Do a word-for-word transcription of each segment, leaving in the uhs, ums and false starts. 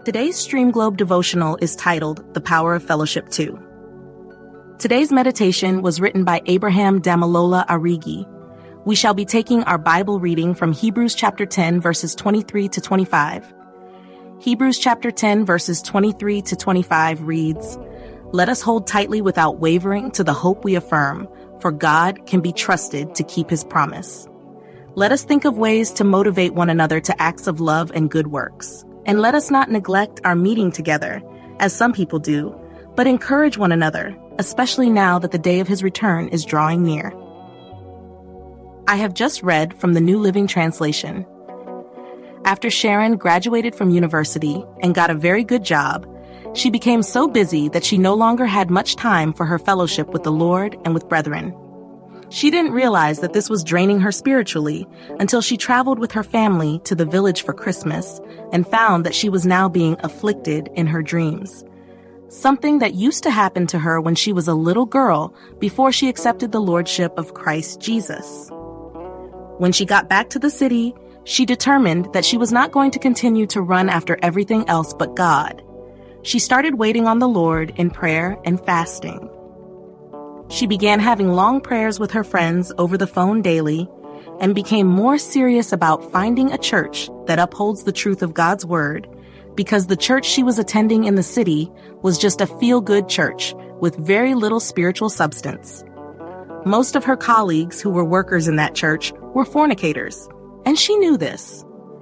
Today's Stream Globe devotional is titled The Power of Fellowship two. Today's meditation was written by Abraham Damalola Arigi. We shall be taking our Bible reading from Hebrews chapter ten, verses twenty-three to twenty-five. Hebrews chapter ten, verses twenty-three to twenty-five reads, "Let us hold tightly without wavering to the hope we affirm, for God can be trusted to keep his promise. Let us think of ways to motivate one another to acts of love and good works. And let us not neglect our meeting together, as some people do, but encourage one another, especially now that the day of his return is drawing near." I have just read from the New Living Translation. After Sharon graduated from university and got a very good job, she became so busy that she no longer had much time for her fellowship with the Lord and with brethren. She didn't realize that this was draining her spiritually until she traveled with her family to the village for Christmas and found that she was now being afflicted in her dreams. Something that used to happen to her when she was a little girl before she accepted the lordship of Christ Jesus. When she got back to the city, she determined that she was not going to continue to run after everything else but God. She started waiting on the Lord in prayer and fasting. She began having long prayers with her friends over the phone daily and became more serious about finding a church that upholds the truth of God's word, because the church she was attending in the city was just a feel-good church with very little spiritual substance. Most of her colleagues who were workers in that church were fornicators, and she knew this.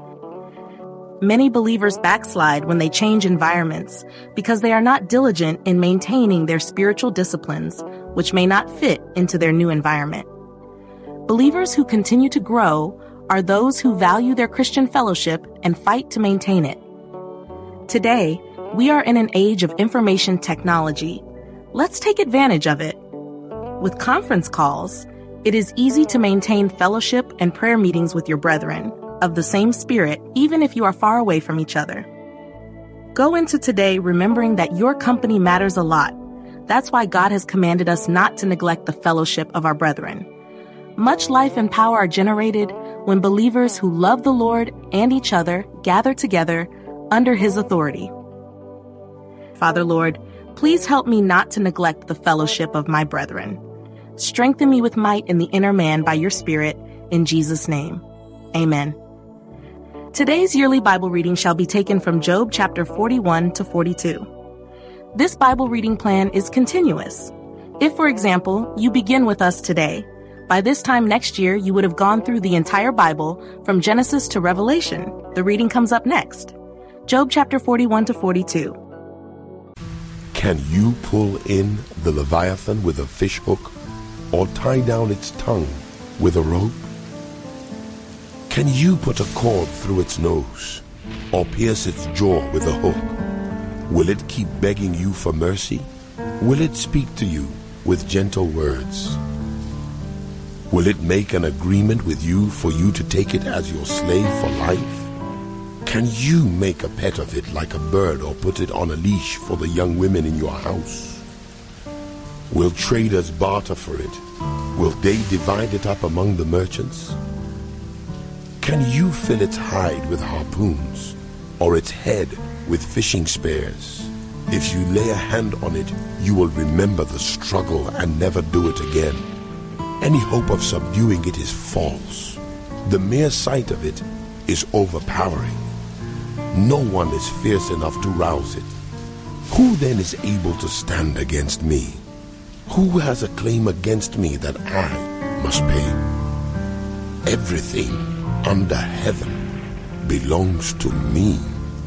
Many believers backslide when they change environments because they are not diligent in maintaining their spiritual disciplines, which may not fit into their new environment. Believers who continue to grow are those who value their Christian fellowship and fight to maintain it. Today, we are in an age of information technology. Let's take advantage of it. With conference calls, it is easy to maintain fellowship and prayer meetings with your brethren of the same spirit, even if you are far away from each other. Go into today remembering that your company matters a lot. That's why God has commanded us not to neglect the fellowship of our brethren. Much life and power are generated when believers who love the Lord and each other gather together under his authority. Father, Lord, please help me not to neglect the fellowship of my brethren. Strengthen me with might in the inner man by your Spirit, in Jesus' name. Amen. Today's yearly Bible reading shall be taken from Job chapter forty-one to forty-two. This Bible reading plan is continuous. If, for example, you begin with us today, by this time next year you would have gone through the entire Bible from Genesis to Revelation. The reading comes up next. Job chapter forty-one to forty-two. Can you pull in the Leviathan with a fish hook, or tie down its tongue with a rope? Can you put a cord through its nose, or pierce its jaw with a hook? Will it keep begging you for mercy? Will it speak to you with gentle words? Will it make an agreement with you for you to take it as your slave for life? Can you make a pet of it like a bird, or put it on a leash for the young women in your house? Will traders barter for it? Will they divide it up among the merchants? Can you fill its hide with harpoons, or its head with fishing spears? If you lay a hand on it, you will remember the struggle and never do it again. Any hope of subduing it is false. The mere sight of it is overpowering. No one is fierce enough to rouse it. Who then is able to stand against me? Who has a claim against me that I must pay? Everything under heaven belongs to me.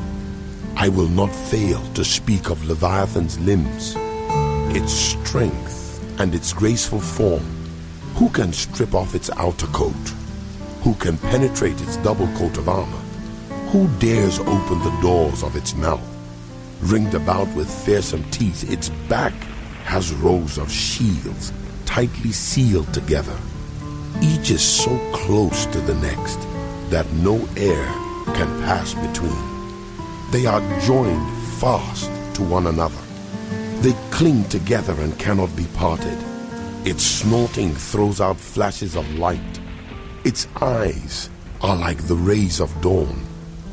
I will not fail to speak of Leviathan's limbs, its strength and its graceful form. Who can strip off its outer coat? Who can penetrate its double coat of armor? Who dares open the doors of its mouth? Ringed about with fearsome teeth, its back has rows of shields tightly sealed together. Each is so close to the next that no air can pass between. They are joined fast to one another. They cling together and cannot be parted. Its snorting throws out flashes of light. Its eyes are like the rays of dawn.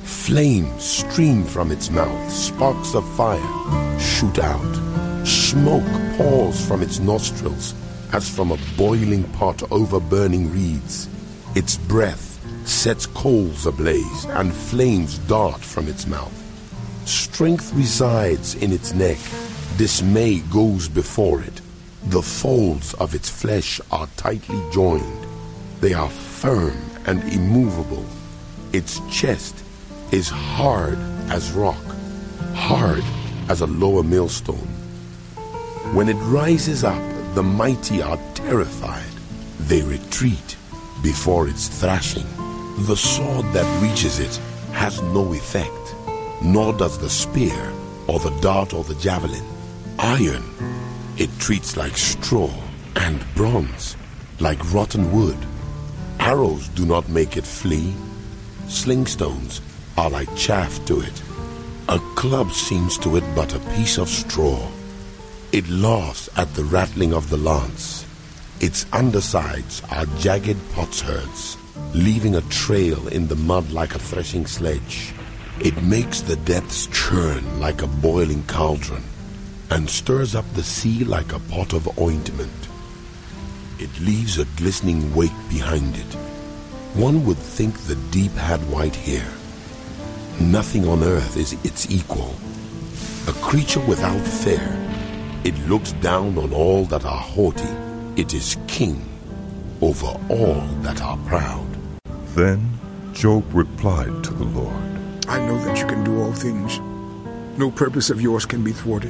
Flames stream from its mouth, sparks of fire shoot out. Smoke pours from its nostrils as from a boiling pot over burning reeds. Its breath sets coals ablaze, and flames dart from its mouth. Strength resides in its neck, dismay goes before it. The folds of its flesh are tightly joined. They are firm and immovable. Its chest is hard as rock, hard as a lower millstone. When it rises up, the mighty are terrified. They retreat before its thrashing. The sword that reaches it has no effect, nor does the spear or the dart or the javelin. Iron it treats like straw, and bronze like rotten wood. Arrows do not make it flee. Slingstones are like chaff to it. A club seems to it but a piece of straw. It laughs at the rattling of the lance. Its undersides are jagged potsherds, leaving a trail in the mud like a threshing sledge. It makes the depths churn like a boiling cauldron, and stirs up the sea like a pot of ointment. It leaves a glistening wake behind it. One would think the deep had white hair. Nothing on earth is its equal. A creature without fear. It looks down on all that are haughty. It is king over all that are proud. Then Job replied to the Lord, I know that you can do all things. No purpose of yours can be thwarted.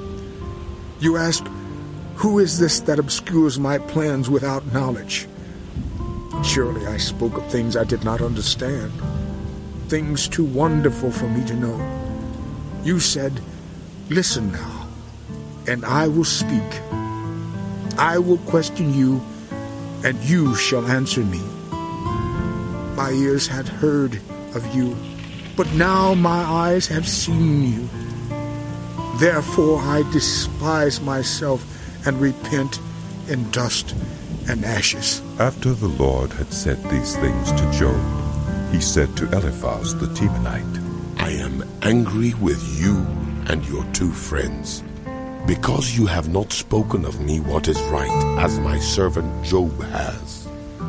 You ask, who is this that obscures my plans without knowledge? Surely I spoke of things I did not understand, things too wonderful for me to know. You said, listen now, and I will speak. I will question you, and you shall answer me. My ears had heard of you, but now my eyes have seen you. Therefore I despise myself and repent in dust and ashes. After the Lord had said these things to Job, he said to Eliphaz the Temanite, I am angry with you and your two friends, because you have not spoken of me what is right, as my servant Job has.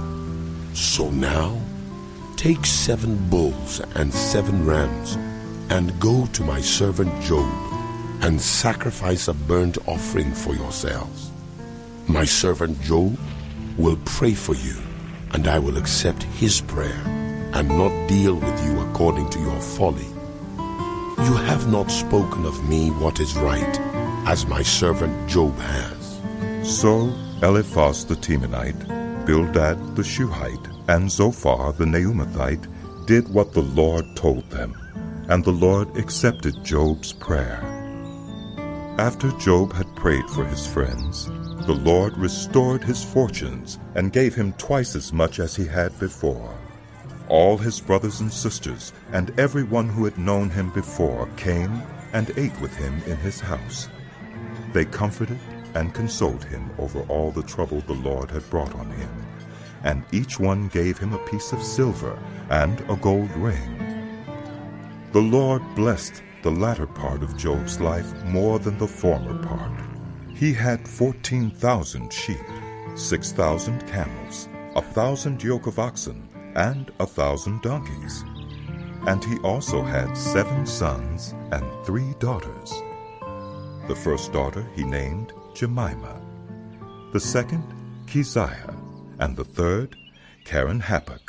So now, take seven bulls and seven rams, and go to my servant Job, and sacrifice a burnt offering for yourselves. My servant Job will pray for you, and I will accept his prayer, and not deal with you according to your folly. You have not spoken of me what is right, as my servant Job has. So Eliphaz the Temanite, Bildad the Shuhite, and Zophar the Naamathite did what the Lord told them, and the Lord accepted Job's prayer. After Job had prayed for his friends, the Lord restored his fortunes and gave him twice as much as he had before. All his brothers and sisters and everyone who had known him before came and ate with him in his house. They comforted and consoled him over all the trouble the Lord had brought on him, and each one gave him a piece of silver and a gold ring. The Lord blessed the latter part of Job's life more than the former part. He had fourteen thousand sheep, six thousand camels, a thousand yoke of oxen, and a thousand donkeys. And he also had seven sons and three daughters. The first daughter he named Jemimah, the second Keziah, and the third Keren-Happuch.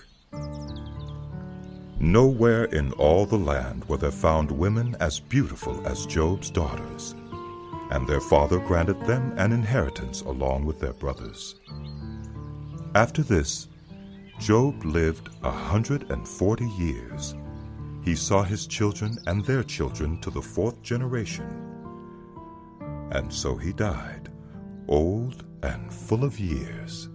Nowhere in all the land were there found women as beautiful as Job's daughters, and their father granted them an inheritance along with their brothers. After this, Job lived a hundred and forty years. He saw his children and their children to the fourth generation. And so he died, old and full of years.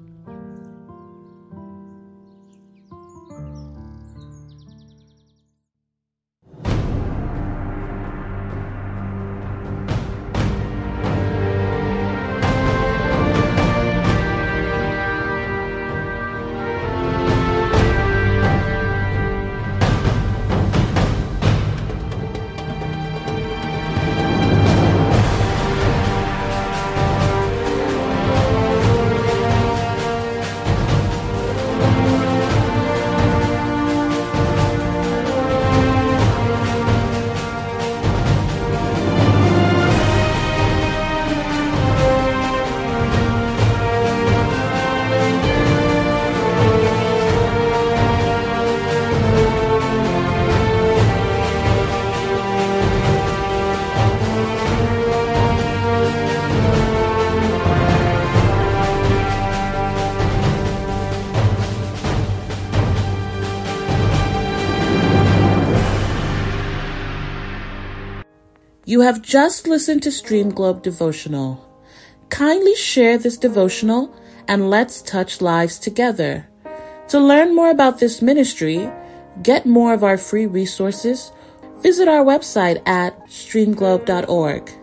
You have just listened to Stream Globe Devotional. Kindly share this devotional and let's touch lives together. To learn more about this ministry, get more of our free resources, visit our website at stream globe dot org.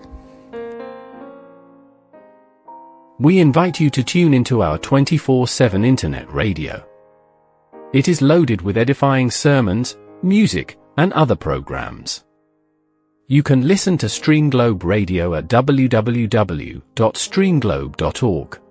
We invite you to tune into our twenty-four seven internet radio. It is loaded with edifying sermons, music, and other programs. You can listen to Stream Globe Radio at w w w dot stream globe dot org.